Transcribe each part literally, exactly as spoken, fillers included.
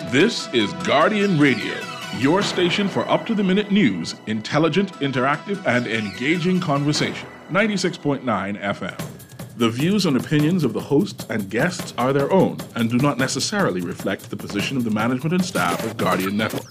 This is Guardian Radio, your station for up-to-the-minute news, intelligent, interactive, and engaging conversation. ninety-six point nine F M. The views and opinions of the hosts and guests are their own and do not necessarily reflect the position of the management and staff of Guardian Network.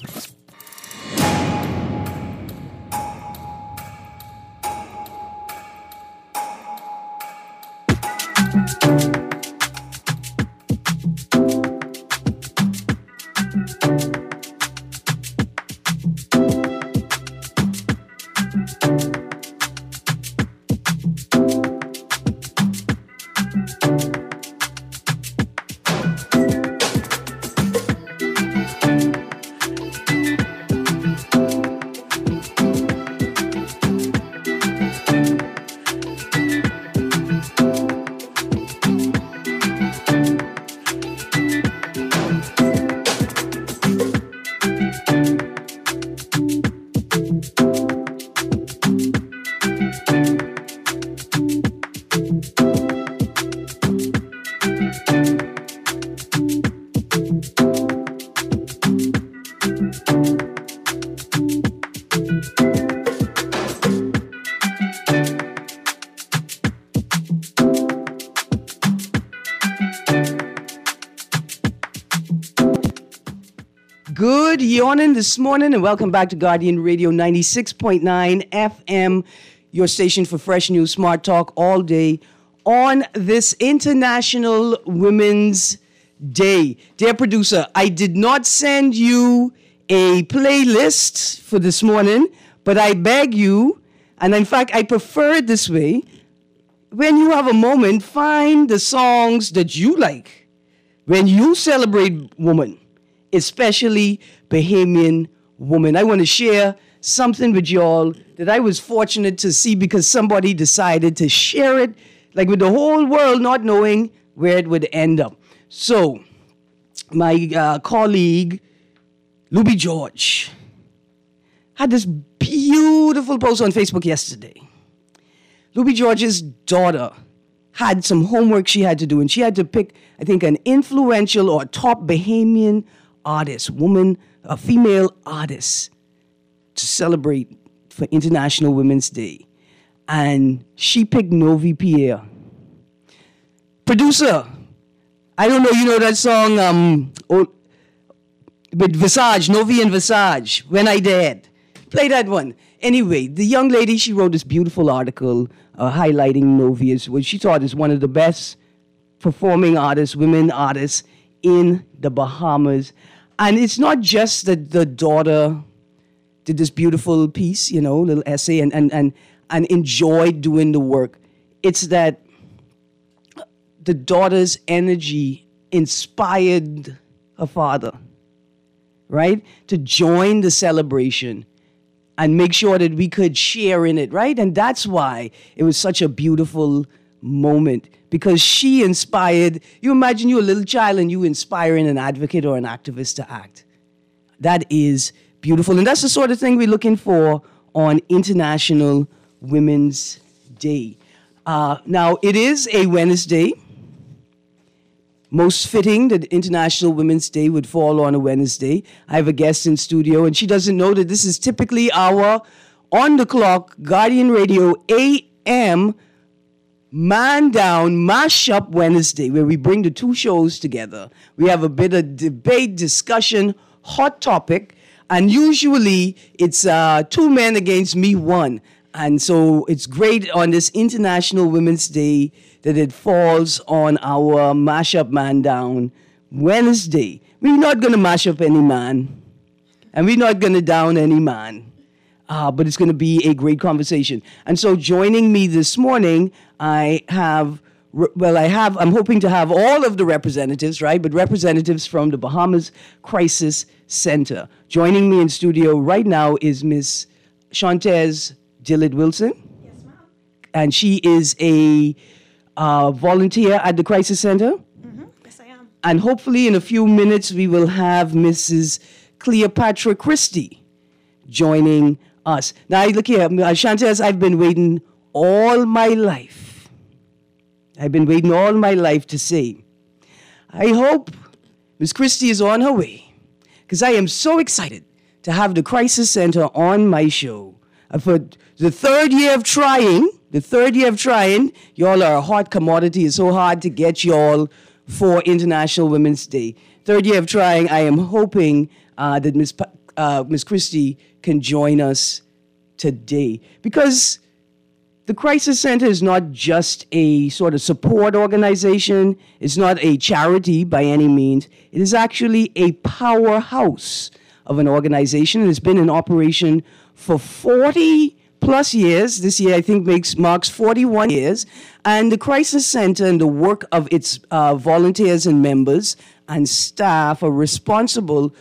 Good yawning this morning and welcome back to Guardian Radio ninety-six point nine F M, your station for fresh news, smart talk all day on this International Women's Day. Dear producer, I did not send you a playlist for this morning, but I beg you, and in fact I prefer it this way, when you have a moment, find the songs that you like when you celebrate woman, especially Bahamian woman. I want to share something with y'all that I was fortunate to see because somebody decided to share it, like with the whole world not knowing where it would end up. So, my uh, colleague, Luby George, had this beautiful post on Facebook yesterday. Luby George's daughter had some homework she had to do, and she had to pick, I think, an influential or top Bahamian artist, woman, a female artist, to celebrate for International Women's Day. And she picked Novi Pierre. Producer, I don't know, you know that song um, oh, with Visage, Novi and Visage, When I Dared. Play that one. Anyway, the young lady, she wrote this beautiful article uh, highlighting Novi as what she thought is one of the best performing artists, women artists in the Bahamas. And it's not just that the daughter did this beautiful piece, you know, little essay, and, and, and, and enjoyed doing the work. It's that the daughter's energy inspired her father, right, to join the celebration and make sure that we could share in it, right? And that's why it was such a beautiful moment, because she inspired. You imagine you're a little child and you inspiring an advocate or an activist to act. That is beautiful. And that's the sort of thing we're looking for on International Women's Day. Uh, now, it is a Wednesday. Most fitting that International Women's Day would fall on a Wednesday. I have a guest in studio, and she doesn't know that this is typically our on-the-clock Guardian Radio A M Man Down Mashup Wednesday, where we bring the two shows together. We have a bit of debate, discussion, hot topic, and usually it's uh, two men against me, one. And so it's great on this International Women's Day that it falls on our Mashup Man Down Wednesday. We're not going to mash up any man, and we're not going to down any man. Uh, but it's going to be a great conversation. And so joining me this morning, I have, well, I have, I'm hoping to have all of the representatives, right? But representatives from the Bahamas Crisis Center. Joining me in studio right now is Miss Shantez Dillard Wilson. Yes, ma'am. And she is a uh, volunteer at the Crisis Center. Mm-hmm. Yes, I am. And hopefully in a few minutes we will have Missus Cleopatra Christie joining us. Now, look here, Shantez, I've been waiting all my life. I've been waiting all my life to say, I hope Miss Christie is on her way. because I am so excited to have the Crisis Center on my show. Uh, For the third year of trying, the third year of trying, y'all are a hot commodity. It's so hard to get y'all for International Women's Day. Third year of trying, I am hoping uh, that Miz Pa- uh, Miz Christie can join us today, because the Crisis Center is not just a sort of support organization. It's not a charity by any means. It is actually a powerhouse of an organization. It's been in operation for forty plus years. This year, I think, makes marks forty-one years. And the Crisis Center and the work of its uh, volunteers and members and staff are responsible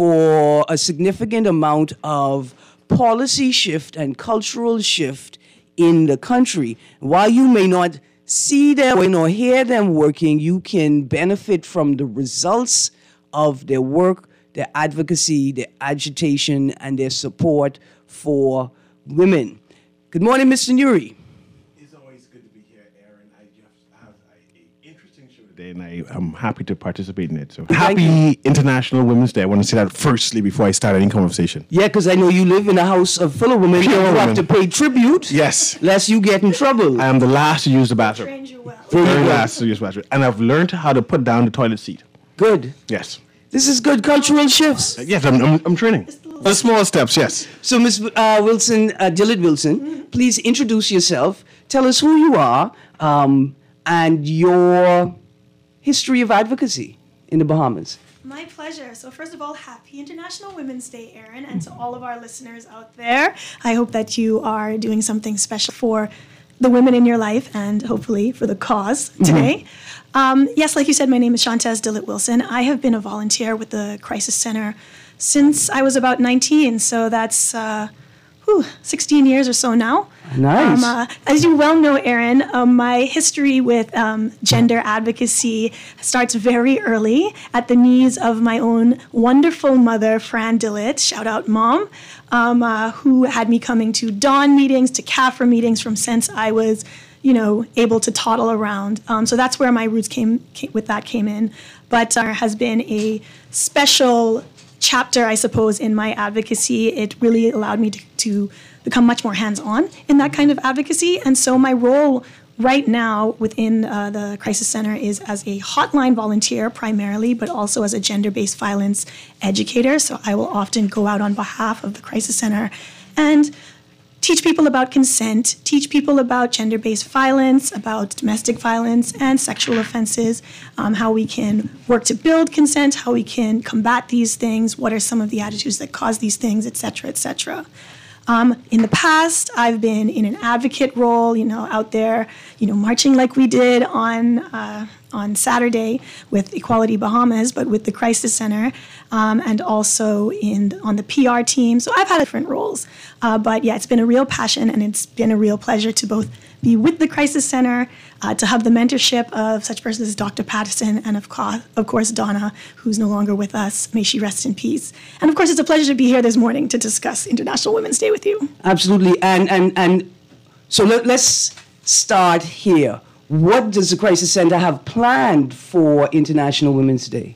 for a significant amount of policy shift and cultural shift in the country. While you may not see them or hear them working, you can benefit from the results of their work, their advocacy, their agitation, and their support for women. Good morning, Mister Nuri. It's always good to be here, Aaron. I just have an interesting show today, and I am happy to participate in it. So happy International Women's Day. I want to say that firstly before I start any conversation. Yeah, because I know you live in a house of full of women. Pure You have women. to pay tribute. Yes. Lest you get in trouble. I am the last to use the bathroom. Trained you well. Very last to use the bathroom. And I've learned how to put down the toilet seat. Good. Yes. This is good cultural shifts. Yes, I'm, I'm, I'm training. The small steps, yes. So, Miz Uh, Wilson, uh, Dillard Wilson, please introduce yourself. Tell us who you are um, and your history of advocacy in the Bahamas. My pleasure. So first of all, happy International Women's Day, Aaron, and to all of our listeners out there. I hope that you are doing something special for the women in your life and hopefully for the cause today. Um, yes, like you said, my name is Shantez Dillard Wilson. I have been a volunteer with the Crisis Center since I was about nineteen, so that's uh, whew, sixteen years or so now. Nice. Um, uh, as you well know, Aaron, um, my history with um, gender advocacy starts very early at the knees of my own wonderful mother, Fran Dillard, shout out mom, um, uh, who had me coming to Dawn meetings, to C A F R meetings from since I was, you know, able to toddle around. Um, so that's where my roots came, came with that came in. But uh, has been a special chapter, I suppose, in my advocacy. It really allowed me to, to become much more hands-on in that kind of advocacy. And so my role right now within uh, the Crisis Center is as a hotline volunteer primarily, but also as a gender-based violence educator. So I will often go out on behalf of the Crisis Center and teach people about consent, teach people about gender-based violence, about domestic violence and sexual offenses, um, how we can work to build consent, how we can combat these things, what are some of the attitudes that cause these things, et cetera, et cetera. Um, in the past, I've been in an advocate role, you know, out there, you know, marching like we did on uh, on Saturday with Equality Bahamas, but with the Crisis Center, um, and also in on the P R team. So I've had different roles, uh, but yeah, it's been a real passion and it's been a real pleasure to both be with the Crisis Center, uh, to have the mentorship of such persons as Doctor Patterson and of course, of course Donna, who's no longer with us. May she rest in peace. And of course, it's a pleasure to be here this morning to discuss International Women's Day with you. Absolutely. And and and so let, let's start here. What does the Crisis Center have planned for International Women's Day?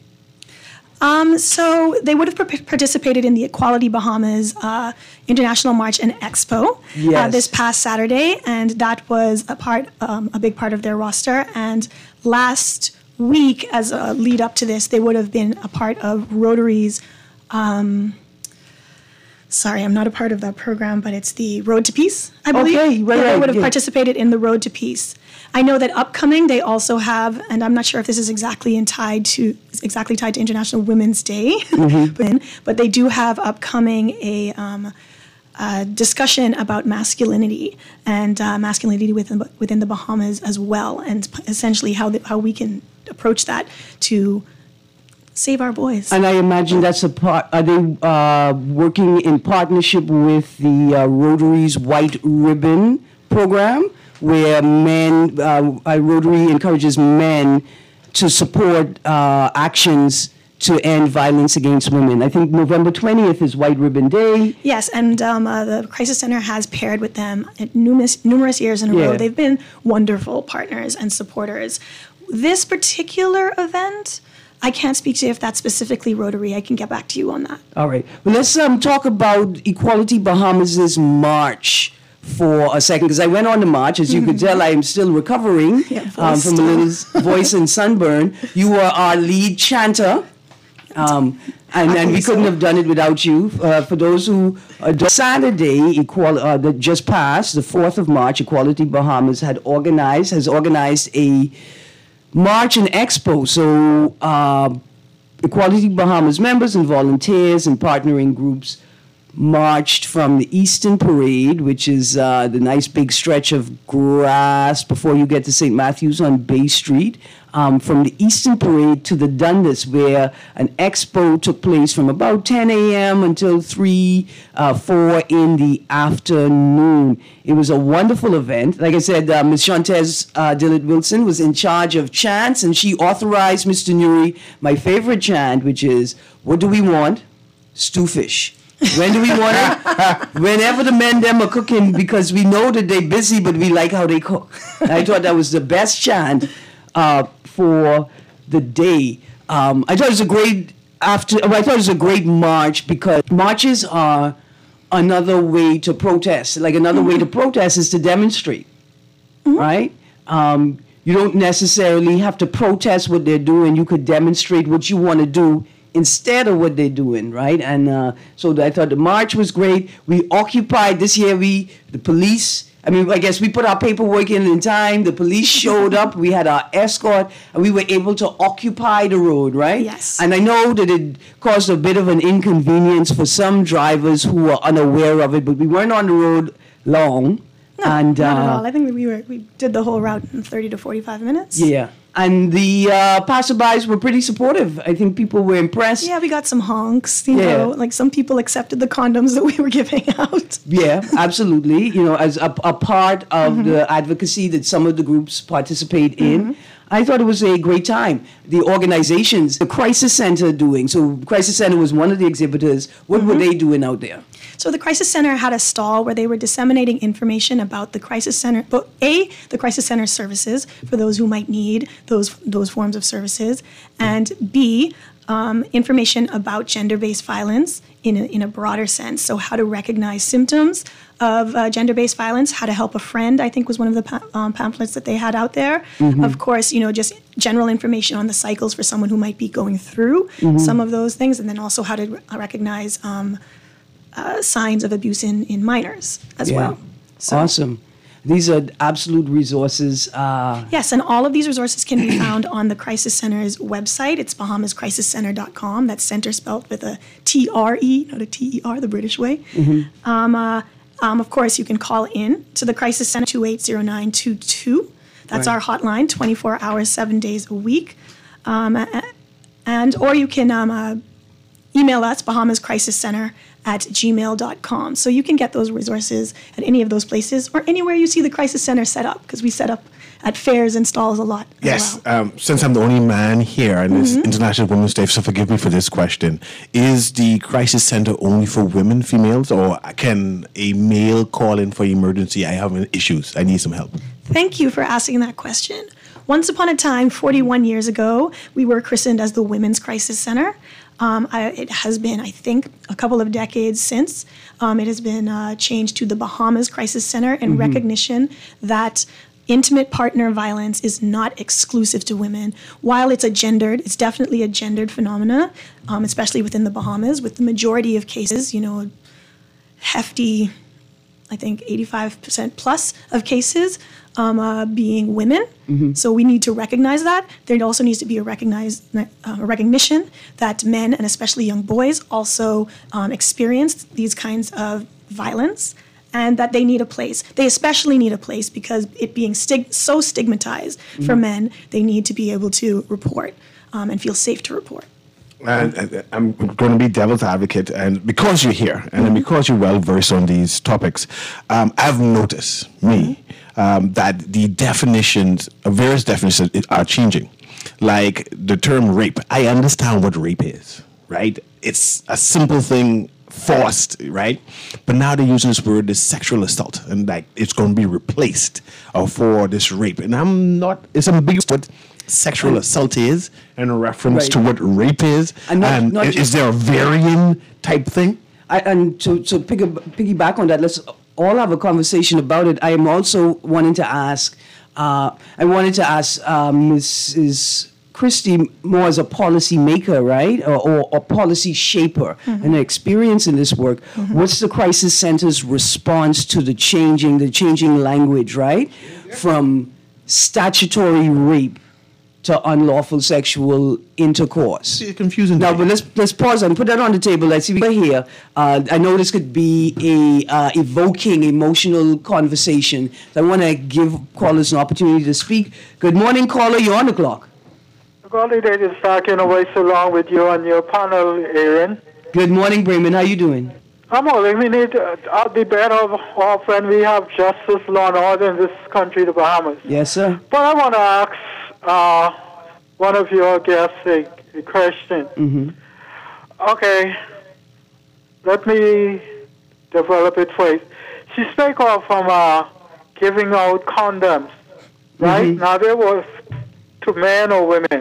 Um, so they would have par- participated in the Equality Bahamas uh, International March and Expo Yes. uh, this past Saturday, and that was a part, um, a big part of their roster. And last week, as a lead up to this, they would have been a part of Rotary's. Um, sorry, I'm not a part of that program, but it's the Road to Peace, I believe. Okay, right, yeah, they right, would have yeah. participated in the Road to Peace. I know that upcoming they also have, and I'm not sure if this is exactly in tied to exactly tied to International Women's Day, but, but they do have upcoming a, um, a discussion about masculinity and uh, masculinity within within the Bahamas as well, and essentially how the, how we can approach that to save our boys. And I imagine that's a part. Are they uh, working in partnership with the uh, Rotary's White Ribbon program, where men, uh, uh, Rotary encourages men to support uh, actions to end violence against women? I think November twentieth is White Ribbon Day. Yes, and um, uh, the Crisis Center has paired with them at numerous, numerous years in a Yeah. row. They've been wonderful partners and supporters. This particular event, I can't speak to if that's specifically Rotary. I can get back to you on that. All right. Well, let's um, talk about Equality Bahamas' march for a second, because I went on the march. As you could tell, I am still recovering Yeah, um, from a little voice and sunburn. You were our lead chanter. Um, and, and we couldn't have done it without you. Uh, for those who uh, Saturday, equal, uh, that just passed, the fourth of March, Equality Bahamas had organized, has organized a march and expo. So uh, Equality Bahamas members and volunteers and partnering groups marched from the Eastern Parade, which is uh, the nice big stretch of grass before you get to Saint Matthews on Bay Street, um, from the Eastern Parade to the Dundas, where an expo took place from about ten a.m. until three, uh, four in the afternoon. It was a wonderful event. Like I said, uh, Miz Shantez uh, Dillard Wilson was in charge of chants, and she authorized Mister Nuri my favorite chant, which is, "What do we want? Stew fish." When do we want it? Whenever the men them are cooking, because we know that they're busy, but we like how they cook. I thought that was the best chant uh, for the day. Um, I thought it was a great after. I thought it was a great march, because marches are another way to protest. Like another mm-hmm. way to protest is to demonstrate, mm-hmm. right? Um, you don't necessarily have to protest what they're doing. You could demonstrate what you want to do instead of what they're doing, right? And uh, so I thought the march was great. We occupied this year. We the police. I mean, I guess we put our paperwork in in time. The police showed up. We had our escort, and we were able to occupy the road, right? Yes. And I know that it caused a bit of an inconvenience for some drivers who were unaware of it, but we weren't on the road long. No, and, not uh, at all. I think we were we did the whole route in thirty to forty-five minutes. Yeah. And the uh, passerbys were pretty supportive. I think people were impressed. Yeah, we got some honks. You Yeah. know, like some people accepted the condoms that we were giving out. Yeah, absolutely. You know, as a, a part of Mm-hmm. the advocacy that some of the groups participate in. I thought it was a great time. The organizations, the Crisis Center doing, so Crisis Center was one of the exhibitors. What Mm-hmm. were they doing out there? So the Crisis Center had a stall where they were disseminating information about the Crisis Center, but A, the Crisis Center services for those who might need those those forms of services, and B, um, information about gender-based violence in a, in a broader sense. So how to recognize symptoms of uh, gender-based violence, how to help a friend, I think was one of the pa- um, pamphlets that they had out there. Of course, you know, just general information on the cycles for someone who might be going through some of those things, and then also how to re- recognize um, uh, signs of abuse in, in minors as Yeah. well. So, Awesome. These are absolute resources. Uh, yes, and all of these resources can be found on the Crisis Center's website. It's bahamas crisis center dot com. That's center spelled with a T R E, not a T E R, the British way. Um, uh, um, of course, you can call in to the Crisis Center, two eight zero nine two two. That's Right. our hotline, twenty-four hours, seven days a week. Um, a- and or you can um, uh, email us, bahamas crisis center at gmail dot com. So you can get those resources at any of those places or anywhere you see the Crisis Center set up, because we set up at fairs and stalls a lot as Yes, well. um, since I'm the only man here on this International Women's Day, so forgive me for this question. Is the Crisis Center only for women, females, or can a male call in for emergency? I have issues. I need some help. Thank you for asking that question. Once upon a time, forty-one years ago, we were christened as the Women's Crisis Center. Um, I, it has been, I think, a couple of decades since. Um, it has been uh, changed to the Bahamas Crisis Center in recognition that intimate partner violence is not exclusive to women. While it's a gendered, it's definitely a gendered phenomena, um, especially within the Bahamas, with the majority of cases, you know, hefty, I think eighty-five percent plus of cases um, uh, being women. So we need to recognize that. There also needs to be a, recognize, uh, a recognition that men, and especially young boys, also um, experience these kinds of violence, and that they need a place. They especially need a place because it being stig- so stigmatized for men, they need to be able to report um, and feel safe to report. And, and I'm going to be devil's advocate, and because you're here, and then because you're well versed on these topics, um, I've noticed me um, that the definitions, uh, various definitions, are changing. Like the term rape, I understand what rape is, right? It's a simple thing, forced, right? But now they're using this word, this sexual assault, and like it's going to be replaced uh, for this rape. And I'm not, it's ambiguous, but sexual assault is in reference Right. to what rape is? And not- and not i- just- is there a varying type thing? I, and to, to pick a, piggyback on that, let's all have a conversation about it. I am also wanting to ask, uh, I wanted to ask uh, Missus Christie more as a policy maker, right, or, or a policy shaper, Mm-hmm. and an experience in this work. What's the crisis center's response to the changing, the changing language, right, from statutory rape to unlawful sexual intercourse? It's confusing. Now, to but me. let's let's pause and put that on the table. Let's see. We're here. Uh, I know this could be a uh, evoking, emotional conversation. So I want to give callers an opportunity to speak. Good morning, caller. You're on the clock. Golly, they is talking away so long with you on your panel, Aaron. Good morning, Bremen. How you doing? I'm all we need. Uh, I'll be better off when we have justice, law, and order in this country, the Bahamas. Yes, sir. But I want to ask uh, one of your guests a, a question. Mm-hmm. Okay, let me develop it first. She spoke of from uh, giving out condoms, right? Mhm. Now, there was to men or women.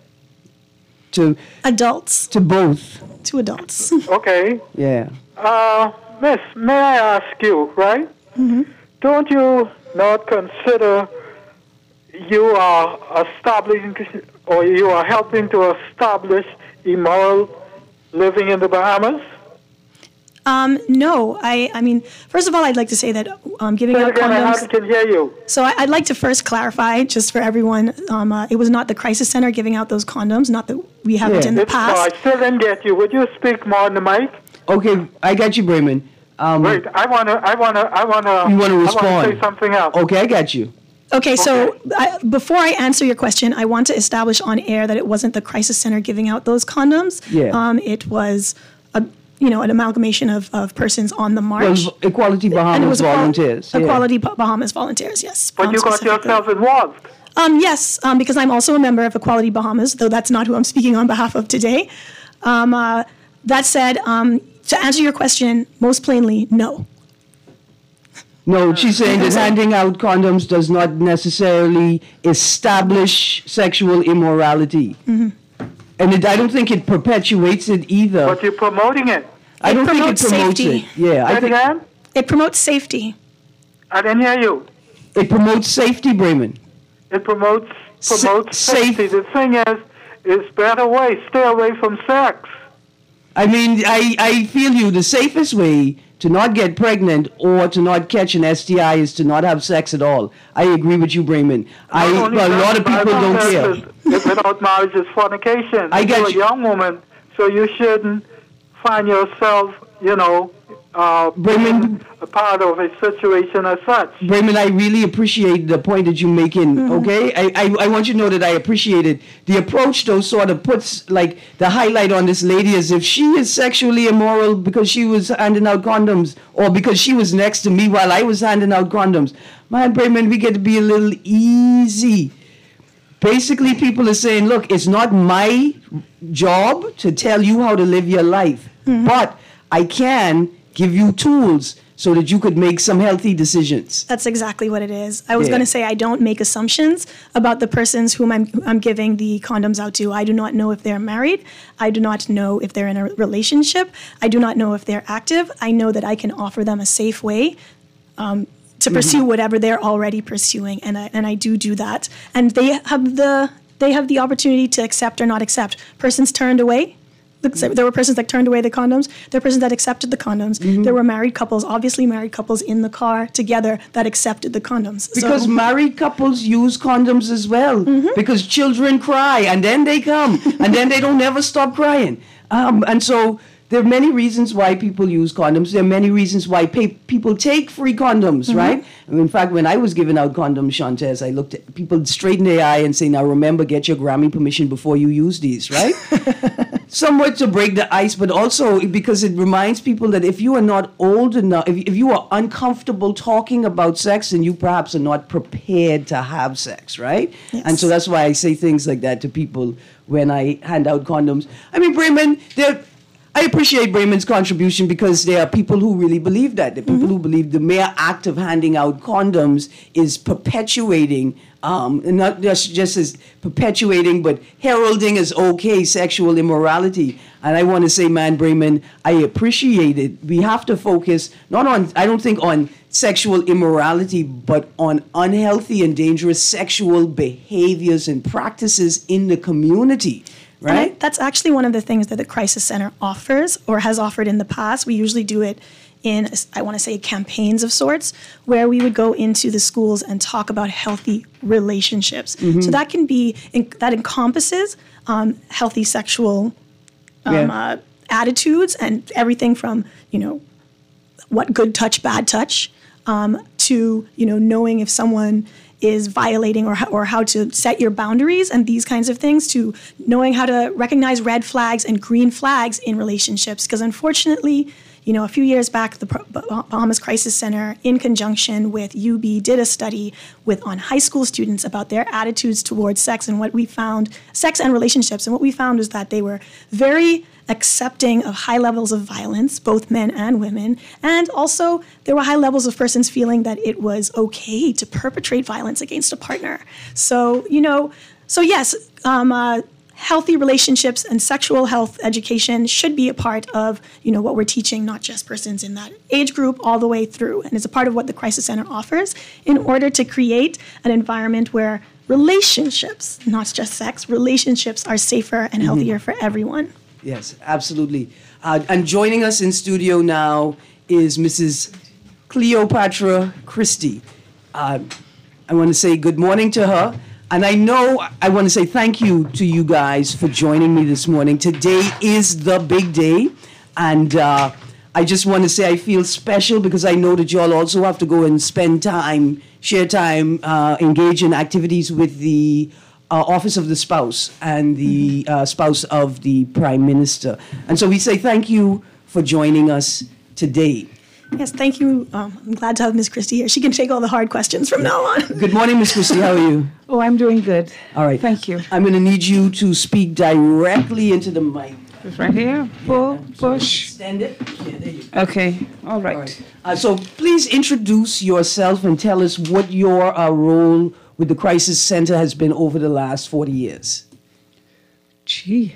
To Adults, to both. to adults. Okay. Yeah. Uh, Miss, may I ask you, right? Mm-hmm. Don't you not consider you are establishing or you are helping to establish immoral living in the Bahamas? Um, no, I, I mean, first of all, I'd like to say that um, giving Say it out again, I condoms. hardly can hear you. So I, I'd like to first clarify, just for everyone, um, uh, it was not the crisis center giving out those condoms. Not that we haven't Yeah. in the It's, no, I past. still didn't get you. Would you speak more on the mic? Okay, I got you, Bremen. Um, Wait, I wanna, I wanna, I wanna. You wanna I respond? wanna say something else. Okay, I got you. Okay, so Okay. I, before I answer your question, I want to establish on air that it wasn't the crisis center giving out those condoms. Yeah. Um, it was a, you know, an amalgamation of, of persons on the Well, march. Equality and it Bahamas was Equal- volunteers. yeah. Equality Ba- Bahamas volunteers, yes. But um, you got specifically. yourself involved. Um, yes, um, because I'm also a member of Equality Bahamas, though that's not who I'm speaking on behalf of today. Um, uh, that said, um, to answer your question, most plainly, no. No, she's saying that handing out condoms does not necessarily establish sexual immorality. Mm-hmm. And it, I don't think it perpetuates it either. But you're promoting it. I It don't think it promotes promotes safety. it. Yeah, I Say it think again? It promotes safety. I didn't hear you. it promotes safety, Bremen. It promotes Sa- promotes safe- safety. The thing is, is better way. Stay away from sex. I mean, I, I feel you. The safest way to not get pregnant or to not catch an S T I is to not have sex at all. I agree with you, Bremen. I, Not only well, a that, lot of the people Bible don't says care. that without marriage is fornication. I get You're a you. young woman, so you shouldn't find yourself, you know, uh, Bremen- being a part of a situation as such. Bremen, I really appreciate the point that you're making, okay? I, I, I want you to know that I appreciate it. The approach, though, sort of puts, like, the highlight on this lady as if she is sexually immoral because she was handing out condoms or because she was next to me while I was handing out condoms. Man, Bremen, we get to be a little easy. Basically, people are saying, look, it's not my job to tell you how to live your life, but I can give you tools so that you could make some healthy decisions. That's exactly what it is. I was Yeah. going to say I don't make assumptions about the persons whom I'm, I'm giving the condoms out to. I do not know if they're married. I do not know if they're in a relationship. I do not know if they're active. I know that I can offer them a safe way um, to pursue whatever they're already pursuing, and I, and I do do that. And they have the they have the opportunity to accept or not accept. Persons turned away. There were persons that turned away the condoms. There were persons that accepted the condoms. There were married couples, obviously married couples in the car together that accepted the condoms. Because So- married couples use condoms as well. Because children cry and then they come and then they don't never stop crying. Um, and so there are many reasons why people use condoms. There are many reasons why pay, people take free condoms, right? I mean, in fact, when I was giving out condoms, Shantez, I looked at people straight in the eye and say, now remember, get your Grammy permission before you use these, right? Somewhat to break the ice, but also because it reminds people that if you are not old enough, if, if you are uncomfortable talking about sex, then you perhaps are not prepared to have sex, right? Yes. And so that's why I say things like that to people when I hand out condoms. I mean, Bremen, there, I appreciate Bremen's contribution because there are people who really believe that. The people mm-hmm. who believe the mere act of handing out condoms is perpetuating, um, not just, just as perpetuating, but heralding as okay sexual immorality. And I want to say, man, Bremen, I appreciate it. We have to focus not on, I don't think on sexual immorality, but on unhealthy and dangerous sexual behaviors and practices in the community. Right. I, that's actually one of the things that the Crisis Center offers or has offered in the past. We usually do it in, I want to say, campaigns of sorts, where we would go into the schools and talk about healthy relationships. Mm-hmm. So that can be, that encompasses um, healthy sexual um, yeah. uh, attitudes and everything from, you know, what good touch, bad touch, um, to, you know, knowing if someone is violating or, or how to set your boundaries and these kinds of things, to knowing how to recognize red flags and green flags in relationships. Because unfortunately, you know, a few years back, the Bahamas Crisis Center, in conjunction with U B, did a study with on high school students about their attitudes towards sex, and what we found, sex and relationships, and what we found was that they were very accepting of high levels of violence, both men and women, and also there were high levels of persons feeling that it was okay to perpetrate violence against a partner. So, you know, so yes, um, uh, healthy relationships and sexual health education should be a part of, you know, what we're teaching, not just persons in that age group, all the way through. And it's a part of what the Crisis Center offers in order to create an environment where relationships, not just sex, relationships are safer and healthier mm-hmm. for everyone. Yes, absolutely. Uh, and joining us in studio now is Missus Cleopatra Christie. Uh, I want to say good morning to her. And I know I want to say thank you to you guys for joining me this morning. Today is the big day. And uh, I just want to say I feel special because I know that you all also have to go and spend time, share time, uh, engage in activities with the Uh, Office of the Spouse and the uh, spouse of the Prime Minister. And so we say thank you for joining us today. Yes, thank you. Um, I'm glad to have Miz Christie here. She can take all the hard questions from now on. Good morning, Miz Christie. How are you? Oh, I'm doing good. All right. Thank you. I'm going to need you to speak directly into the mic. Just right here. Pull, yeah, push. Extend it. Yeah, there you go. Okay. All right. All right. Uh, so please introduce yourself and tell us what your uh, role with the Crisis Center has been over the last forty years. Gee.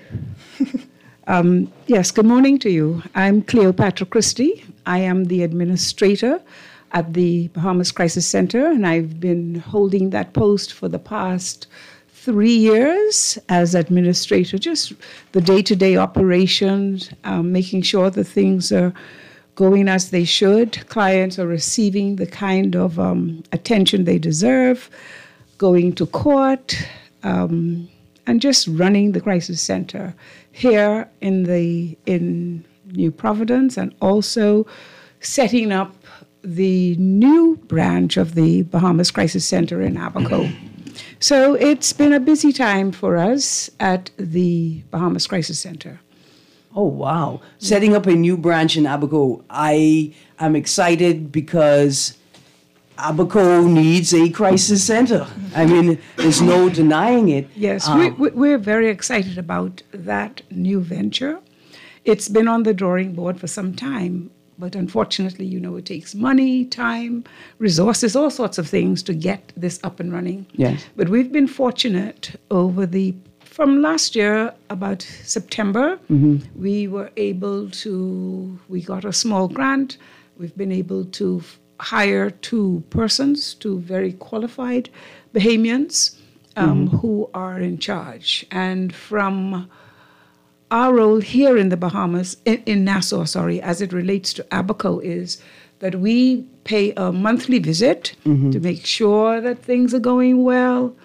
um, yes, good morning to you. I'm Cleopatra Christie. I am the administrator at the Bahamas Crisis Center, and I've been holding that post for the past three years as administrator, just the day-to-day operations, um, making sure that things are going as they should. Clients are receiving the kind of um, attention they deserve, going to court, um, and just running the Crisis Center here in the in New Providence, and also setting up the new branch of the Bahamas Crisis Center in Abaco. So it's been a busy time for us at the Bahamas Crisis Center. Oh, wow. Setting up a new branch in Abaco. I am excited because Abaco needs a crisis center. I mean, there's no denying it. Yes, um, we, we're very excited about that new venture. It's been on the drawing board for some time, but unfortunately, you know, it takes money, time, resources, all sorts of things to get this up and running. Yes. But we've been fortunate over the, from last year, about September, mm-hmm. we were able to, we got a small grant. We've been able to hire two persons, two very qualified Bahamians um, mm-hmm. who are in charge. And from our role here in the Bahamas, in, in Nassau, sorry, as it relates to Abaco, is that we pay a monthly visit mm-hmm. to make sure that things are going well.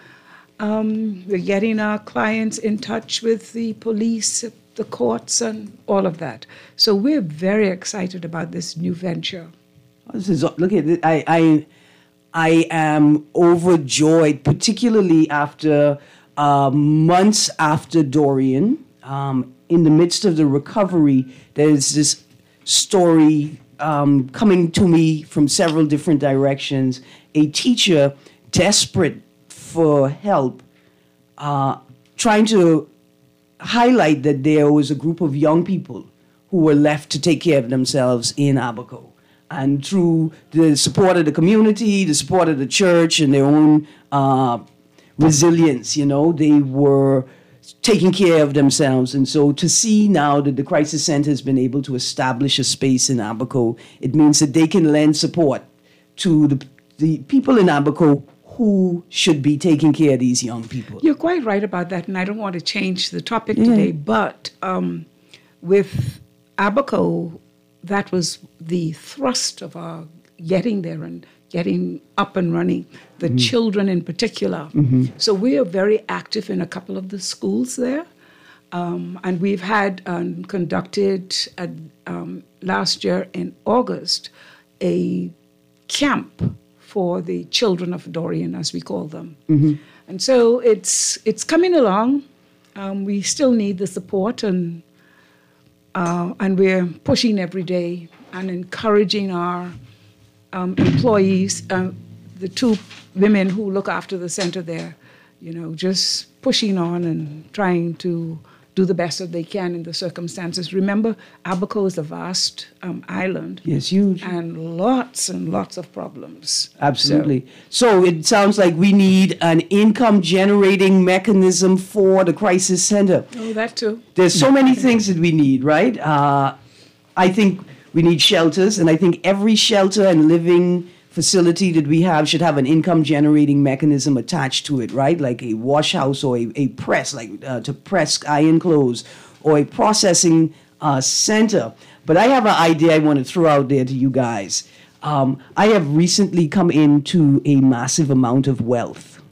Um, we're getting our clients in touch with the police, the courts, and all of that. So we're very excited about this new venture. This is, look at it. I, I, I am overjoyed, particularly after uh, months after Dorian. Um, in the midst of the recovery, there's this story um, coming to me from several different directions. A teacher desperate for help, uh, trying to highlight that there was a group of young people who were left to take care of themselves in Abaco. And through the support of the community, the support of the church, and their own uh, resilience, you know, they were taking care of themselves. And so to see now that the Crisis Center has been able to establish a space in Abaco, it means that they can lend support to the, the people in Abaco who should be taking care of these young people. You're quite right about that, and I don't want to change the topic yeah. today, but um, with Abaco, that was the thrust of our getting there and getting up and running, the mm-hmm. children in particular. Mm-hmm. So we are very active in a couple of the schools there. Um, and we've had um, conducted uh, um, last year in August a camp for the children of Dorian, as we call them. Mm-hmm. And so it's it's coming along. Um, we still need the support, and uh, and we're pushing every day and encouraging our um, employees, uh, the two women who look after the center there, you know, just pushing on and trying to do the best that they can in the circumstances. Remember, Abaco is a vast um, island. Yes, huge. And lots and lots of problems. Absolutely. So. so it sounds like we need an income-generating mechanism for the Crisis Center. Oh, that too. There's so many things that we need, right? Uh, I think we need shelters, and I think every shelter and living facility that we have should have an income-generating mechanism attached to it, right? Like a wash house or a, a press, like uh, to press iron clothes, or a processing uh, center. But I have an idea I want to throw out there to you guys. Um, I have recently come into a massive amount of wealth.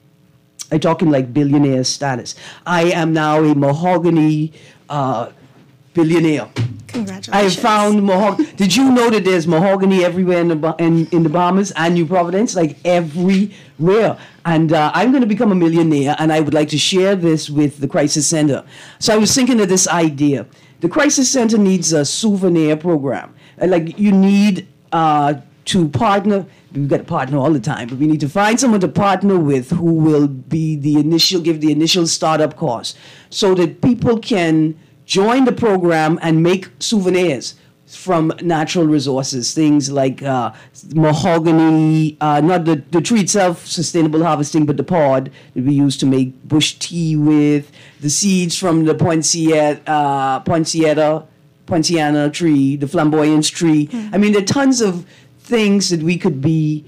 I'm talking like billionaire status. I am now a mahogany uh, billionaire. Congratulations. I have found mahogany. Did you know that there's mahogany everywhere in the in, in the Bahamas and New Providence? Like everywhere. And uh, I'm going to become a millionaire, and I would like to share this with the Crisis Center. So I was thinking of this idea. The Crisis Center needs a souvenir program. Uh, like you need uh, to partner. We've got to partner all the time, but we need to find someone to partner with who will be the initial, give the initial startup cost, so that people can join the program and make souvenirs from natural resources, things like uh, mahogany, uh, not the, the tree itself, sustainable harvesting, but the pod that we use to make bush tea with, the seeds from the poinsettia, uh, poinsettia, poinciana tree, the flamboyance tree. Mm. I mean, there are tons of things that we could be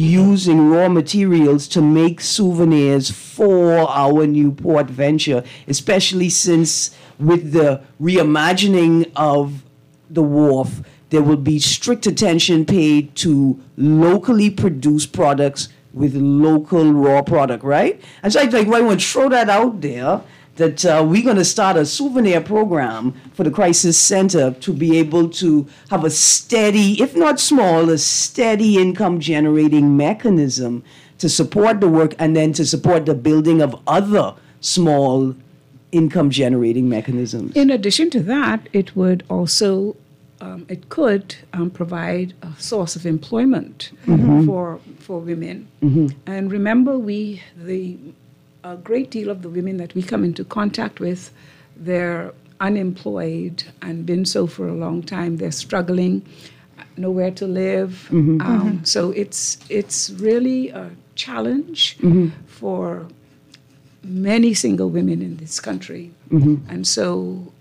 using raw materials to make souvenirs for our Newport venture, especially since with the reimagining of the wharf, there will be strict attention paid to locally produced products with local raw product, right? And so I think I want to throw that out there, that uh, we're going to start a souvenir program for the Crisis Center to be able to have a steady, if not small, a steady income generating mechanism to support the work and then to support the building of other small income generating mechanisms. In addition to that, it would also, um, it could um, provide a source of employment mm-hmm. for for women. Mm-hmm. And remember, we, the a great deal of the women that we come into contact with, they're unemployed and been so for a long time. They're struggling, nowhere to live. Mm-hmm. Um, mm-hmm. So it's it's really a challenge mm-hmm. for many single women in this country. Mm-hmm. And so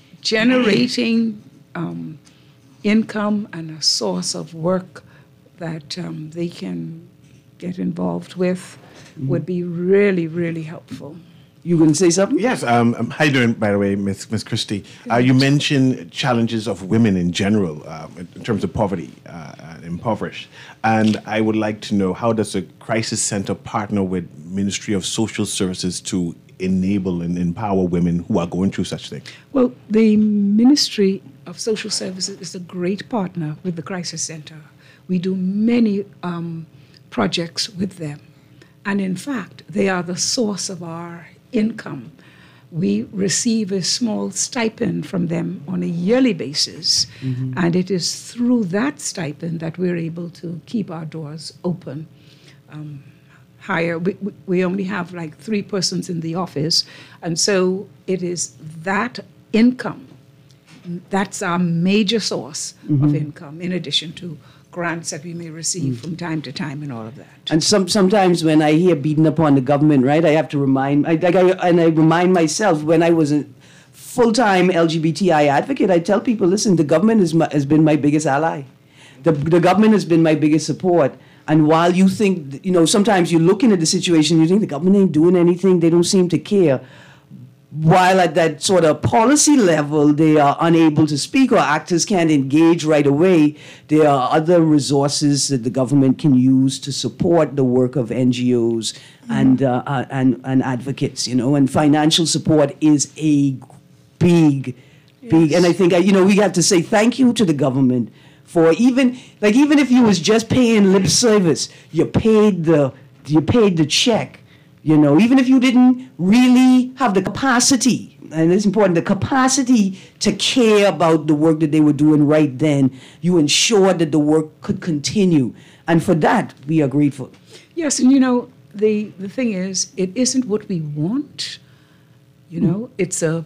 generating um, income and a source of work that um, they can get involved with mm-hmm. would be really, really helpful. You going to say something? Yes. Um, um, how you doing, by the way, Miss Miss Christie? Uh, you mentioned challenges of women in general um, in terms of poverty uh, and impoverished. And I would like to know, how does the Crisis Center partner with Ministry of Social Services to enable and empower women who are going through such things? Well, the Ministry of Social Services is a great partner with the Crisis Center. We do many um, projects with them. And in fact, they are the source of our income. We receive a small stipend from them on a yearly basis, mm-hmm. and it is through that stipend that we're able to keep our doors open. Um, higher, we, we only have like three persons in the office, and so it is that income that's our major source mm-hmm. of income, in addition to grants that we may receive mm. from time to time and all of that. And some sometimes when I hear beating upon the government, right, I have to remind, I, like I, and I remind myself when I was a full-time L G B T I advocate, I tell people, listen, the government is my, has been my biggest ally. The, the government has been my biggest support. And while you think, you know, sometimes you're looking at the situation, you think the government ain't doing anything, they don't seem to care. While at that sort of policy level, they are unable to speak or actors can't engage right away, there are other resources that the government can use to support the work of N G Os mm-hmm. and, uh, uh, and, and advocates, you know, and financial support is a big, yes. big, and I think, you know, we have to say thank you to the government for even, like even if you was just paying lip service, you paid the, you paid the check. You know, even if you didn't really have the capacity, and it's important, the capacity to care about the work that they were doing right then, you ensured that the work could continue. And for that, we are grateful. Yes, and you know, the, the thing is, it isn't what we want. You know, mm. it's a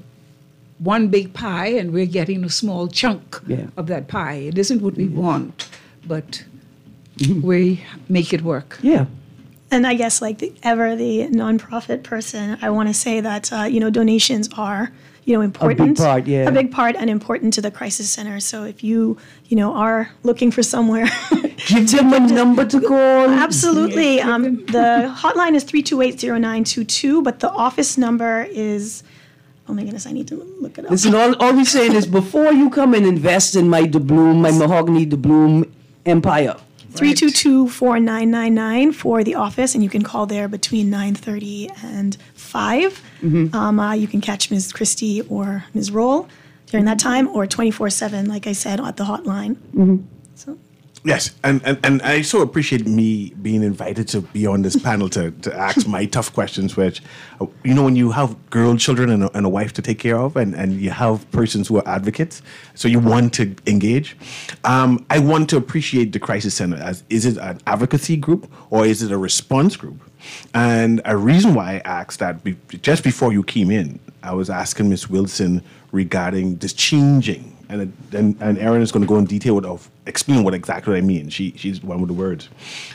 one big pie, and we're getting a small chunk yeah. of that pie. It isn't what we want, but mm-hmm. we make it work. Yeah. And I guess, like the, ever the nonprofit person, I want to say that uh, you know donations are you know important, a big part, yeah, a big part and important to the crisis center. So if you you know are looking for somewhere, give them a number to call. Absolutely, um, the hotline is three two eight zero nine two two, but the office number is. Oh my goodness, I need to look it up. Listen, all all we're saying is before you come and invest in my doubloon, my mahogany doubloon empire. three two two, four nine nine nine for the office, and you can call there between nine thirty and five. Mm-hmm. Um, uh, you can catch Miz Christie or Miz Roll during that time, or twenty-four seven, like I said, at the hotline. Mm-hmm. So. Yes, and, and, and I so appreciate me being invited to be on this panel to, to ask my tough questions, which, uh, you know, when you have girl children and a, and a wife to take care of, and, and you have persons who are advocates, so you want to engage. Um, I want to appreciate the Crisis Center as, is it an advocacy group or is it a response group? And a reason why I asked that, be, just before you came in, I was asking Miz Wilson regarding this changing. And, and and Erin is going to go in detail with, of explain what exactly I mean. She she's one with the words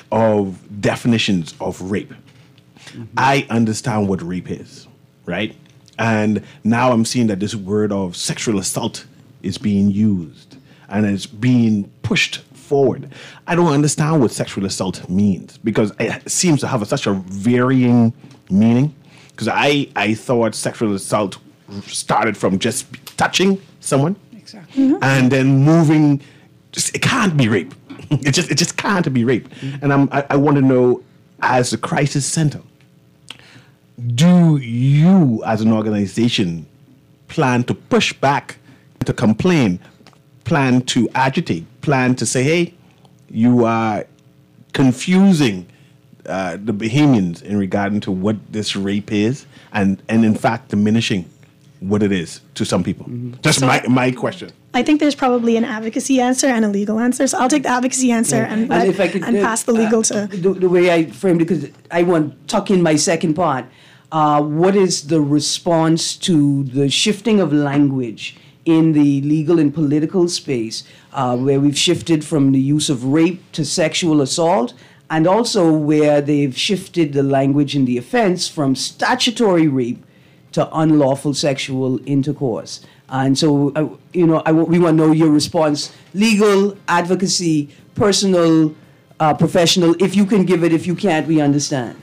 of definitions of rape. Mm-hmm. I understand what rape is, right? And now I'm seeing that this word of sexual assault is being used and it's being pushed forward. I don't understand what sexual assault means because it seems to have a, such a varying meaning. Because I I thought sexual assault started from just touching someone. Exactly. Mm-hmm. And then moving, just it can't be rape. It just it just can't be rape. Mm-hmm. And I'm, I, I want to know, as the Crisis Center, do you, as an organization, plan to push back, to complain, plan to agitate, plan to say, hey, you are confusing uh, the Bahamians in regard to what this rape is, and and in fact diminishing what it is to some people? Mm-hmm. Just so my my question. I think there's probably an advocacy answer and a legal answer. So I'll take the advocacy answer yeah. and, and, let, if I could, and uh, pass the legal uh, to... The, the way I framed it, because I want to tuck in my second part. Uh, what is the response to the shifting of language in the legal and political space, uh, where we've shifted from the use of rape to sexual assault, and also where they've shifted the language in the offense from statutory rape to unlawful sexual intercourse. And so, uh, you know, I, we want to know your response, legal, advocacy, personal, uh, professional. If you can give it, if you can't, we understand.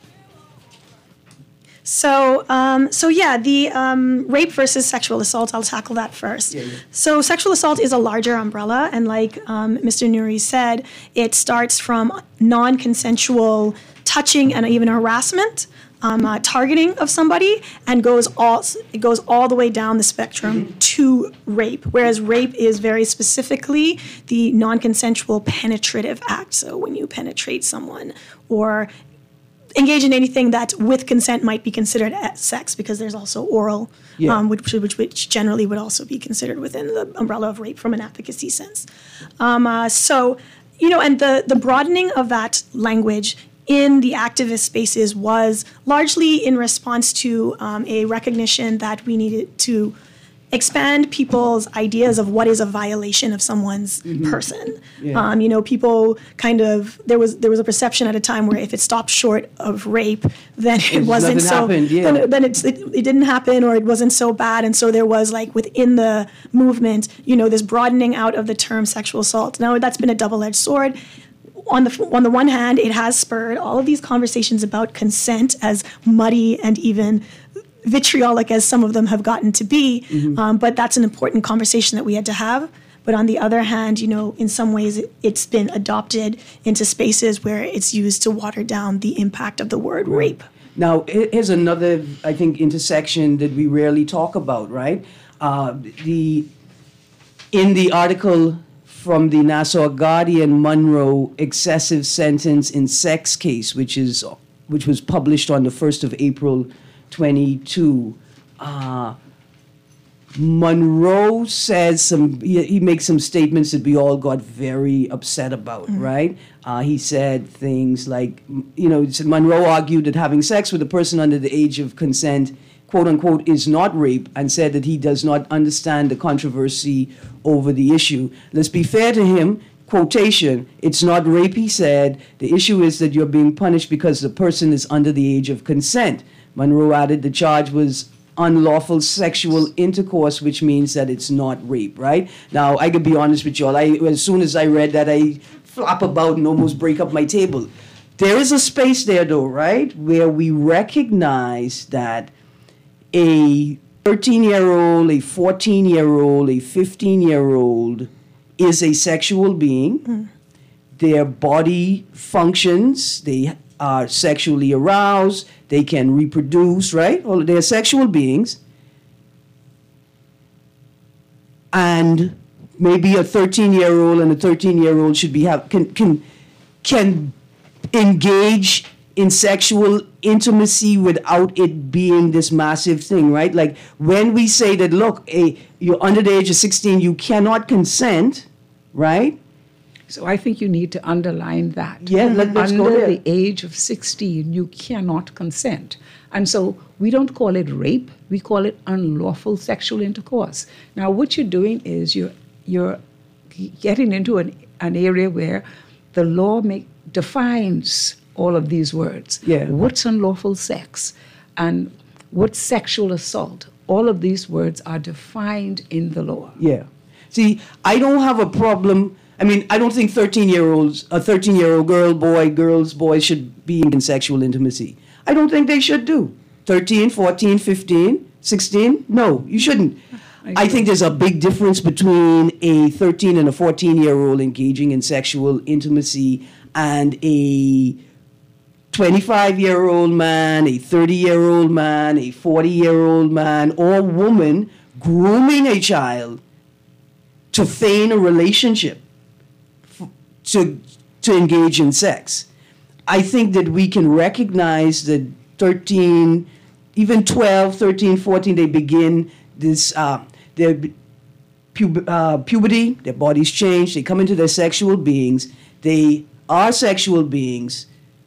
So, um, so yeah, the um, rape versus sexual assault, I'll tackle that first. Yeah, yeah. So sexual assault is a larger umbrella, and like um, Mister Nuri said, it starts from non-consensual touching and even harassment, um, uh, targeting of somebody, and goes all it goes all the way down the spectrum mm-hmm. to rape. Whereas rape is very specifically the non-consensual penetrative act. So when you penetrate someone or engage in anything that with consent might be considered as sex, because there's also oral, yeah. um, which, which which generally would also be considered within the umbrella of rape from an advocacy sense. Um, uh, so, you know, and the, the broadening of that language in the activist spaces was largely in response to um, a recognition that we needed to expand people's ideas of what is a violation of someone's Mm-hmm. person. Yeah. Um, you know, people kind of there was there was a perception at a time where if it stopped short of rape, then it It's wasn't nothing so. happened, yeah. Then, then it's, it it didn't happen, or it wasn't so bad, and so there was like within the movement, you know, this broadening out of the term sexual assault. Now that's been a double-edged sword. On the on the one hand, it has spurred all of these conversations about consent, as muddy and even vitriolic as some of them have gotten to be. Mm-hmm. Um, but that's an important conversation that we had to have. But on the other hand, you know, in some ways, it, it's been adopted into spaces where it's used to water down the impact of the word rape. Now, he- here's another, I think, intersection that we rarely talk about, right? Uh, the in the article from the Nassau Guardian, Monroe excessive sentence in sex case, which is which was published on the first of April, twenty-two. Uh, Monroe says some, he, he makes some statements that we all got very upset about, right? Uh, he said things like, you know, Monroe argued that having sex with a person under the age of consent, quote unquote, is not rape, and said that he does not understand the controversy over the issue. Let's be fair to him. Quotation, it's not rape, he said. The issue is that you're being punished because the person is under the age of consent. Monroe added the charge was unlawful sexual intercourse, which means that it's not rape, right? Now, I could be honest with y'all. I, as soon as I read that, I flop about and almost break up my table. There is a space there, though, right, where we recognize that a thirteen-year-old, a fourteen-year-old, a fifteen-year-old is a sexual being. Mm. Their body functions. They are sexually aroused. They can reproduce, right? Well, they're sexual beings. And maybe a thirteen-year-old and a thirteen-year-old should be have can can can engage in sexual intimacy without it being this massive thing, right? Like when we say that, look, a, you're under the age of sixteen, you cannot consent, right? So I think you need to underline that. Yeah, let, let's Under go there. the age of sixteen, you cannot consent. And so we don't call it rape, we call it unlawful sexual intercourse. Now, what you're doing is you're, you're getting into an, an area where the law make, defines all of these words. Yeah. What's unlawful sex? And what's sexual assault? All of these words are defined in the law. Yeah. See, I don't have a problem. I mean, I don't think thirteen-year-olds, a thirteen-year-old girl, boy, girls, boys should be in sexual intimacy. I don't think they should do. thirteen, fourteen, fifteen, sixteen? No, you shouldn't. I, I think there's a big difference between a thirteen and a fourteen-year-old engaging in sexual intimacy and a twenty-five-year-old man, a thirty-year-old man, a forty-year-old man or woman grooming a child to feign a relationship, f- to, to engage in sex. I think that we can recognize that thirteen, even twelve, thirteen, fourteen, they begin this, uh, their pub- uh, puberty, their bodies change, they come into their sexual beings, they are sexual beings,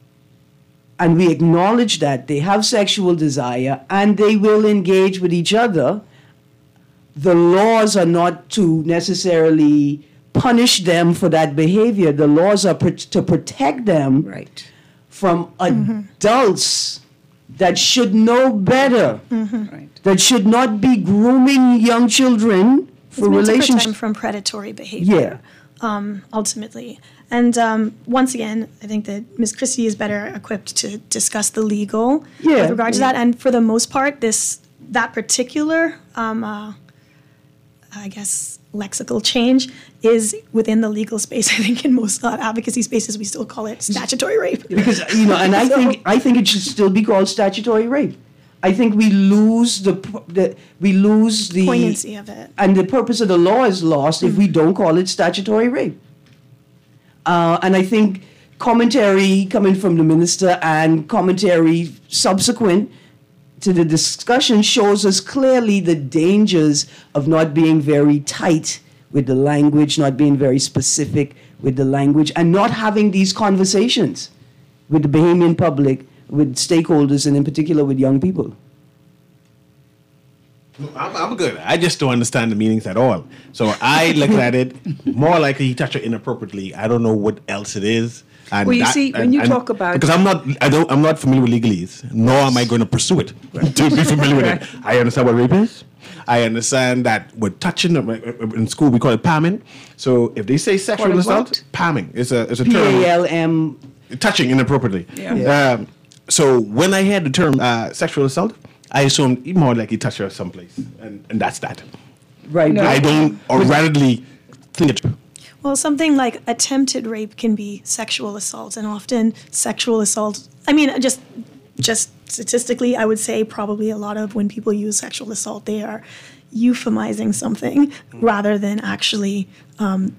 and we acknowledge that they have sexual desire and they will engage with each other. The laws are not to necessarily punish them for that behavior. The laws are pr- to protect them Right. from adults that should know better, Right. that should not be grooming young children for It's meant to protect them relationships. from predatory behavior. Yeah. Um, ultimately. And um, once again, I think that Miz Christie is better equipped to discuss the legal Yeah. with regard to that. And for the most part, this that particular, um, uh, I guess, lexical change is within the legal space. I think in most uh, advocacy spaces, we still call it statutory rape. Because, you know, and I So- think I think it should still be called statutory rape. I think we lose the p- the we lose the Poignancy of it. and the purpose of the law is lost if we don't call it statutory rape. Uh, and I think commentary coming from the minister and commentary subsequent to the discussion shows us clearly the dangers of not being very tight with the language, not being very specific with the language, and not having these conversations with the Bahamian public, with stakeholders, and in particular with young people. I'm, I'm good. I just don't understand the meanings at all. So I look at it more like he touched her inappropriately. I don't know what else it is. And well, you that, see, when and, you and talk about because I'm not, I don't, I'm not familiar with legalese, nor am I going to pursue it to be familiar with it. I understand what rape is. I understand that with touching in school we call it palming. So if they say sexual assault, what? palming is a is a P term. A L M Touching inappropriately. Yeah. yeah. Um, so when I heard the term uh, sexual assault, I assumed more like he touched her someplace, and, and that's that. Right. No. I don't or readily think it. Well, something like attempted rape can be sexual assault, and often sexual assault. I mean, just just statistically, I would say probably a lot of when people use sexual assault, they are euphemizing something rather than actually um,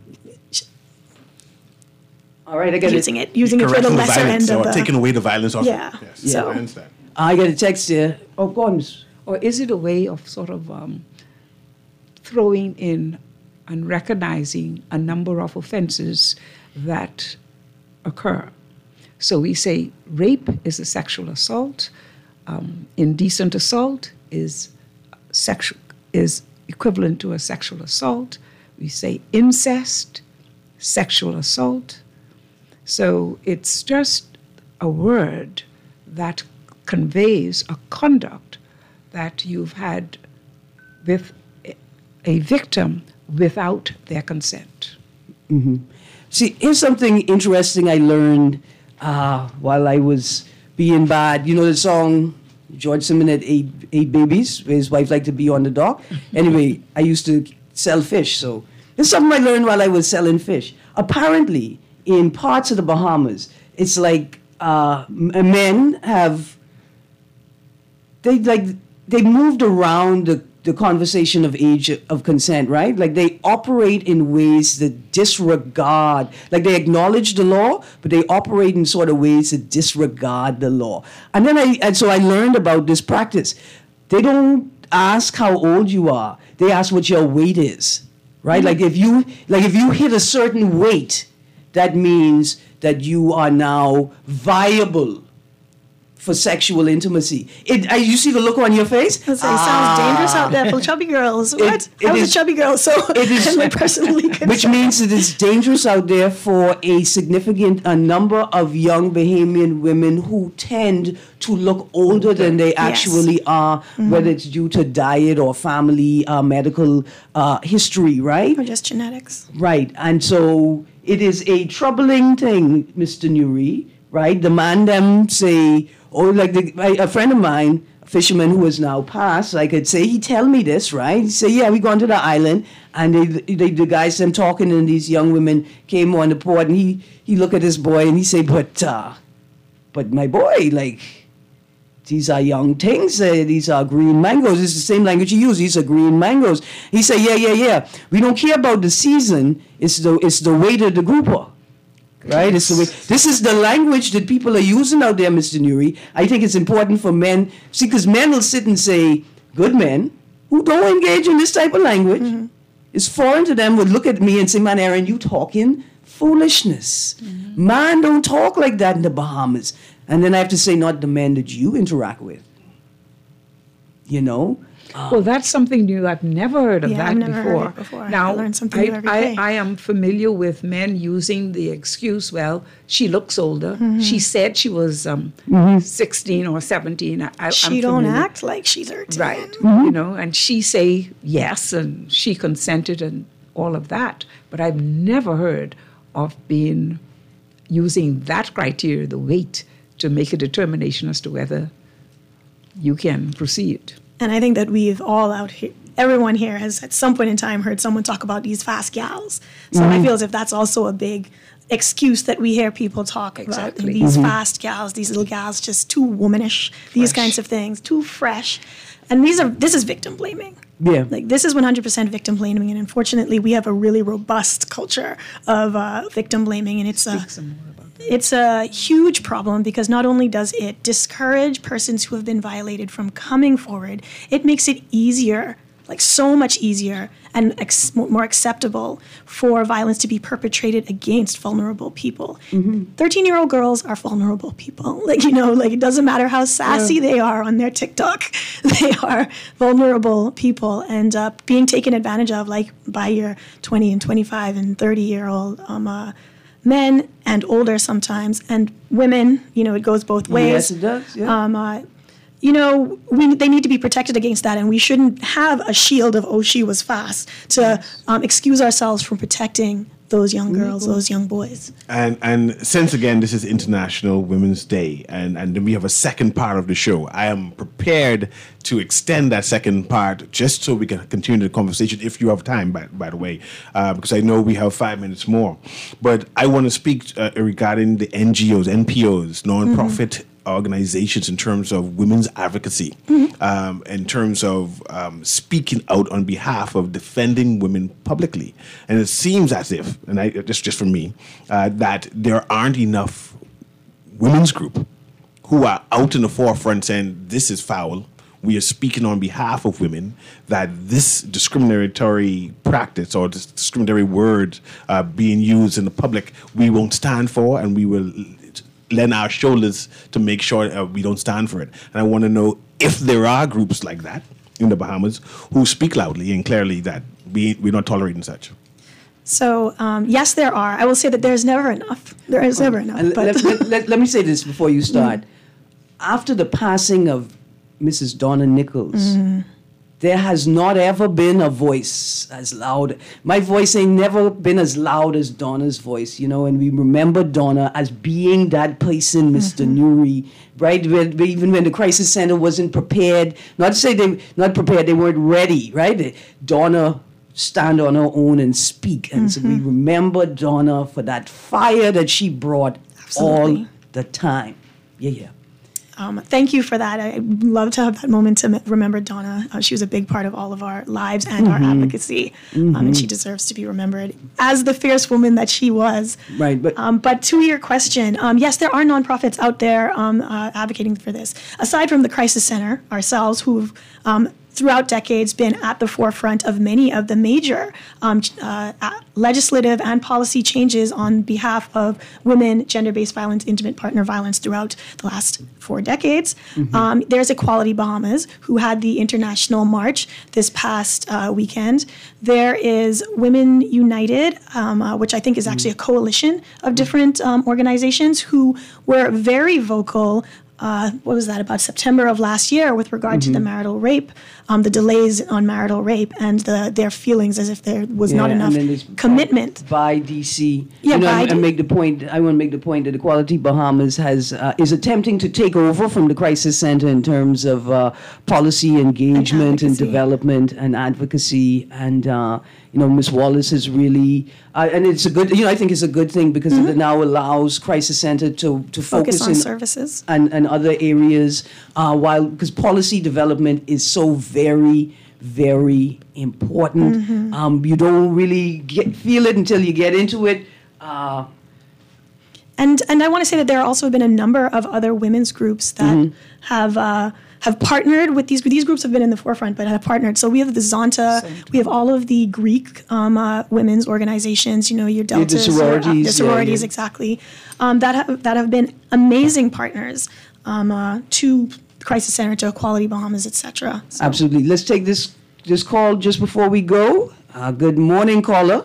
All right, I got using it, using it for the Correcting lesser violence end of or the. taking away the violence of Yeah. it. Yes. Yeah. I understand. I got a text here. Oh, go on, Miss. Or is it a way of sort of um, throwing in and recognizing a number of offenses that occur? So we say rape is a sexual assault, um, indecent assault is sexual is equivalent to a sexual assault. We say incest, sexual assault. So it's just a word that conveys a conduct that you've had with a victim without their consent. Mm-hmm. See, here's something interesting I learned uh, while I was being bad. You know the song, George Simmons had eight, eight babies, where his wife liked to be on the dock. Anyway, I used to sell fish, so it's something I learned while I was selling fish. Apparently, in parts of the Bahamas, it's like uh, men have, they like, they moved around the the conversation of age of consent, right? Like they operate in ways that disregard, like they acknowledge the law, but they operate in sort of ways that disregard the law. And then I, and so I learned about this practice. They don't ask how old you are. They ask what your weight is, right? Mm-hmm. Like if you, like if you hit a certain weight, that means that you are now viable for sexual intimacy. It, uh, you see the look on your face? It sounds ah. dangerous out there for chubby girls. What? It, it I was is, a chubby girl, so it is, am I personally concerned? Which means it is dangerous out there for a significant a number of young Bahamian women who tend to look older than they actually yes. are, mm-hmm. whether it's due to diet or family uh, medical uh, history, right? Or just genetics. Right. And so it is a troubling thing, Mister Nuri, right? The man them say, or like the, a friend of mine, a fisherman who is now passed, I could say, he tell me this, right? He say, yeah, we gone to the island, and they, they, the guys them talking, and these young women came on the port, and he, he look at this boy, and he say, but, uh, but my boy, like, these are young things, uh, these are green mangoes. It's the same language he used, these are green mangoes. He say, yeah, yeah, yeah, we don't care about the season, it's the, it's the weight of the grouper. Right? It's the way, this is the language that people are using out there, Mister Nuri. I think it's important for men. See, because men will sit and say, good men who don't engage in this type of language, mm-hmm. it's foreign to them, would look at me and say, man, Aaron, you talking foolishness. Mm-hmm. Man don't talk like that in the Bahamas. And then I have to say, not the men that you interact with. You know? Well, that's something new. I've never heard of yeah, that I've never before. Heard it before. Now, I learn something I, new every I, day. I am familiar with men using the excuse, well, she looks older. Mm-hmm. She said she was um, mm-hmm. sixteen or seventeen. I, she I'm don't familiar. act like she's thirteen. Right. Mm-hmm. You know, and she say yes, and she consented and all of that. But I've never heard of being using that criteria, the weight, to make a determination as to whether you can proceed. And I think that we've all out here, everyone here has at some point in time heard someone talk about these fast gals. So mm-hmm. I feel as if that's also a big excuse that we hear people talk exactly. about. These mm-hmm. fast gals, these little gals, just too womanish, fresh. These kinds of things, too fresh. And these are this is victim blaming. Yeah. Like this is one hundred percent victim blaming. And unfortunately, we have a really robust culture of uh, victim blaming. And it's a... It's a huge problem because not only does it discourage persons who have been violated from coming forward, it makes it easier, like so much easier and ex- more acceptable for violence to be perpetrated against vulnerable people. thirteen-year-old mm-hmm. girls are vulnerable people. Like, you know, like it doesn't matter how sassy yeah. they are on their TikTok. They are vulnerable people and uh, being taken advantage of like by your twenty and twenty-five and thirty-year-old um, uh, men and older sometimes, and women, you know, it goes both ways. Yes, it does, yeah. Um, uh, you know, we, they need to be protected against that, and we shouldn't have a shield of, oh, she was fast, to yes. um, excuse ourselves from protecting those young girls, mm-hmm. those young boys. And and since, again, this is International Women's Day, and, and then we have a second part of the show, I am prepared to extend that second part just so we can continue the conversation, if you have time, by, by the way, uh, because I know we have five minutes more. But I want to speak uh, regarding the N G Os, N P Os, non-profit mm-hmm. organizations in terms of women's advocacy, mm-hmm. um, in terms of um, speaking out on behalf of defending women publicly. And it seems as if, and I, just, just for me, uh, that there aren't enough women's group who are out in the forefront saying this is foul. We are speaking on behalf of women, that this discriminatory practice or this discriminatory word uh, being used in the public, we won't stand for, and we will lend our shoulders to make sure uh, we don't stand for it. And I want to know if there are groups like that in the Bahamas who speak loudly and clearly that we, we're not tolerating such. So, um, yes, there are. I will say that there's never enough. There is never enough. Let, let, let, let, let me say this before you start. Mm. After the passing of Missus Donna Nichols, mm. there has not ever been a voice as loud. My voice ain't never been as loud as Donna's voice, you know, and we remember Donna as being that person, Mister Mm-hmm. Nuri, right? Even when the crisis center wasn't prepared, not to say they not prepared, they weren't ready, right? Donna stand on her own and speak. And mm-hmm. so we remember Donna for that fire that she brought Absolutely. all the time. Yeah, yeah. Um, thank you for that. I love to have that moment to remember Donna. Uh, she was a big part of all of our lives and mm-hmm. our advocacy, mm-hmm. um, and she deserves to be remembered as the fierce woman that she was. Right, but um, but to your question, um, yes, there are nonprofits out there um, uh, advocating for this. Aside from the Crisis Center ourselves, who've um, throughout decades been at the forefront of many of the major um, uh, legislative and policy changes on behalf of women, gender-based violence, intimate partner violence throughout the last four decades. Mm-hmm. Um, there's Equality Bahamas, who had the International March this past uh, weekend. There is Women United, um, uh, which I think is actually a coalition of different um, organizations who were very vocal. Uh, what was that, about September of last year with regard mm-hmm. to the marital rape, um, the delays on marital rape, and the, their feelings as if there was yeah, not enough commitment. By D C. Yeah, you know, by and, and make the point, I want to make the point that Equality Bahamas has uh, is attempting to take over from the Crisis Center in terms of uh, policy engagement and, and development and advocacy. And, uh, you know, Miz Wallace is really, uh, and it's a good, you know, I think it's a good thing because mm-hmm. it now allows Crisis Center to, to focus, focus on in, services and, and other areas, uh, while, because policy development is so very, very important. Mm-hmm. Um, you don't really get, feel it until you get into it. Uh, and and I want to say that there also have been a number of other women's groups that mm-hmm. have uh, have partnered with these. These groups have been in the forefront, but have partnered. So we have the Zonta, we have all of the Greek um, uh, women's organizations. You know, your Deltas, yeah, the sororities, your, uh, the sororities, yeah, yeah. exactly. Um, that have, that have been amazing partners um, uh, to Crisis Center, to Equality Bahamas, et cetera. So. Absolutely. Let's take this this call just before we go. Uh, good morning, caller.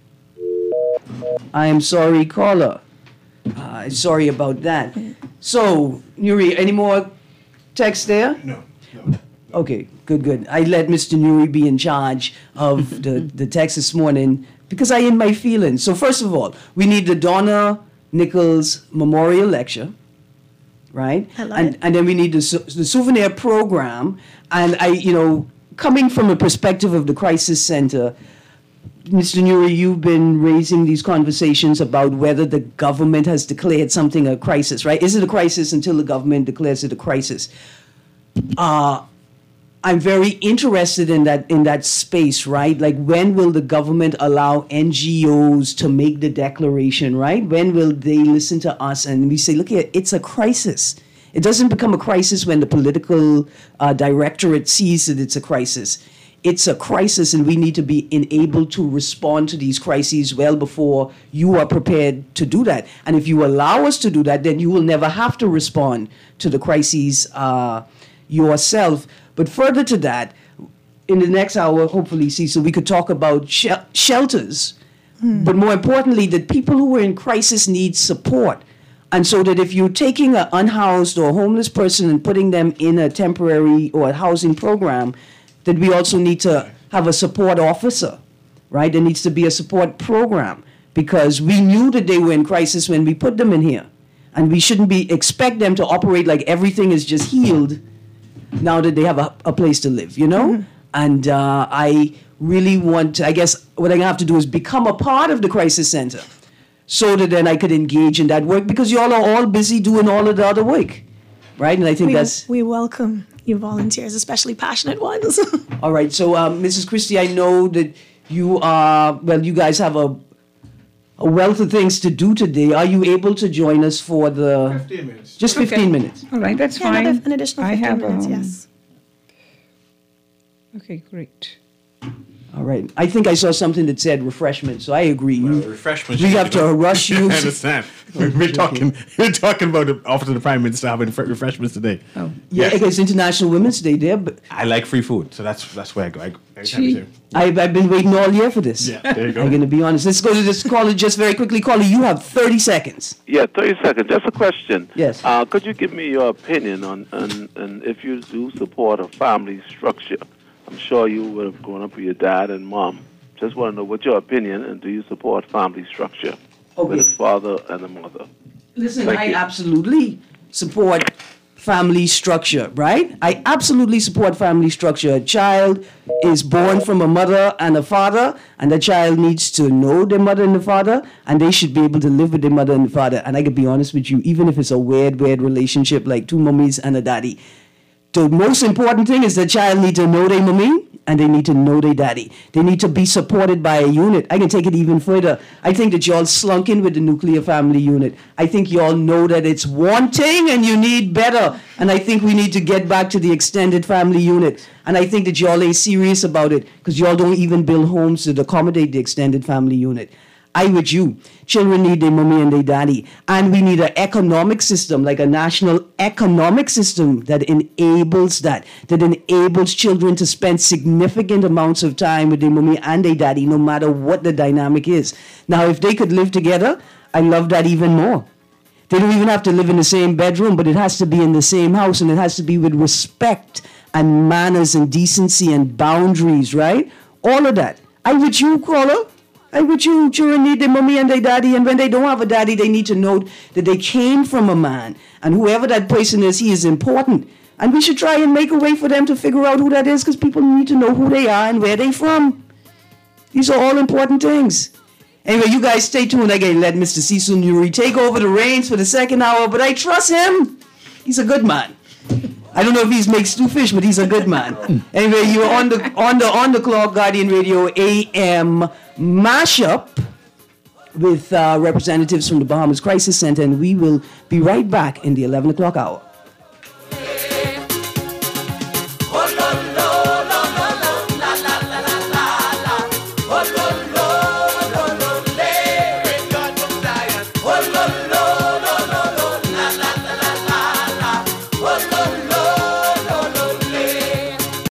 I am sorry, caller. Uh, sorry about that. So, Nuri, any more text there? No. no. Okay, good, good. I let Mister Nuri be in charge of the, the text this morning because I in my feelings. So first of all, we need the Donna Nichols Memorial Lecture, right? I love and it. and then we need the, the souvenir program. And I, you know, coming from a perspective of the Crisis Center, Mister Nuri, you've been raising these conversations about whether the government has declared something a crisis, right? Is it a crisis until the government declares it a crisis? Uh, I'm very interested in that in that space, right? Like, when will the government allow N G Os to make the declaration, right? When will they listen to us and we say, look here, it's a crisis. It doesn't become a crisis when the political uh, directorate sees that it's a crisis. it's a crisis, and we need to be enabled to respond to these crises well before you are prepared to do that. And if you allow us to do that, then you will never have to respond to the crises uh, yourself. But further to that, in the next hour, hopefully, Cecil, we could talk about sh- shelters, hmm. but more importantly, that people who are in crisis need support. And so that if you're taking an unhoused or homeless person and putting them in a temporary or a housing program, that we also need to have a support officer, right? There needs to be a support program, because we knew that they were in crisis when we put them in here. And we shouldn't be expect them to operate like everything is just healed now that they have a, a place to live, you know? Mm-hmm. And uh, I really want to, I guess what I have to do is become a part of the crisis center so that then I could engage in that work, because y'all are all busy doing all of the other work, right? And I think we, that's... We welcome you volunteers, especially passionate ones. All right. So, um, Missus Christie, I know that you are, well, you guys have a, a wealth of things to do today. Are you able to join us for the... fifteen minutes. Just fifteen Okay. minutes. All right, that's Yeah, fine. another, an additional I fifteen have, minutes, um, yes. Okay, great. All right. I think I saw something that said refreshment, so I agree. Well, You- refreshments. we you have to know. rush you. I understand. we're talking. We're talking about the office of the Prime Minister having fre- refreshments today. Oh. Yeah, Yes. it's International Women's Day there, but I like free food, so that's that's where I go. I, go- every time Gee. it's here. I've, I've been waiting all year for this. Yeah, there you go. I'm going to be honest. Let's go to this caller just very quickly. Caller, you have thirty seconds. Yeah, thirty seconds. Just a question. Yes. Uh, could you give me your opinion on, on, on if you do support a family structure? I'm sure you would have grown up with your dad and mom. Just want to know what's your opinion, and do you support family structure Okay. with a father and a mother? Listen, Thank I you. absolutely support family structure, right? I absolutely support family structure. A child is born from a mother and a father, and the child needs to know their mother and the father, and they should be able to live with their mother and the father. And I can be honest with you, even if it's a weird, weird relationship like two mummies and a daddy, the most important thing is the child need to know their mummy and they need to know their daddy. They need to be supported by a unit. I can take it even further. I think that y'all slunk in with the nuclear family unit. I think y'all know that it's wanting and you need better. And I think we need to get back to the extended family unit. And I think that y'all ain't serious about it, because y'all don't even build homes to accommodate the extended family unit. I with you. Children need their mommy and their daddy. And we need an economic system, like a national economic system that enables that, that enables children to spend significant amounts of time with their mommy and their daddy, no matter what the dynamic is. Now, if they could live together, I love that even more. They don't even have to live in the same bedroom, but it has to be in the same house, and it has to be with respect and manners and decency and boundaries, right? All of that. I with you, caller. I with you. Children need their mommy and their daddy, and when they don't have a daddy, they need to know that they came from a man, and whoever that person is, he is important. And we should try and make a way for them to figure out who that is, because people need to know who they are and where they're from. These are all important things. Anyway, you guys stay tuned. I gotta let Mister Cecil Nuri take over the reins for the second hour, but I trust him. He's a good man. I don't know if he makes stew fish, but he's a good man. Anyway, you're on the on the on the clock, Guardian Radio A M mashup with uh, representatives from the Bahamas Crisis Center, and we will be right back in the eleven o'clock hour.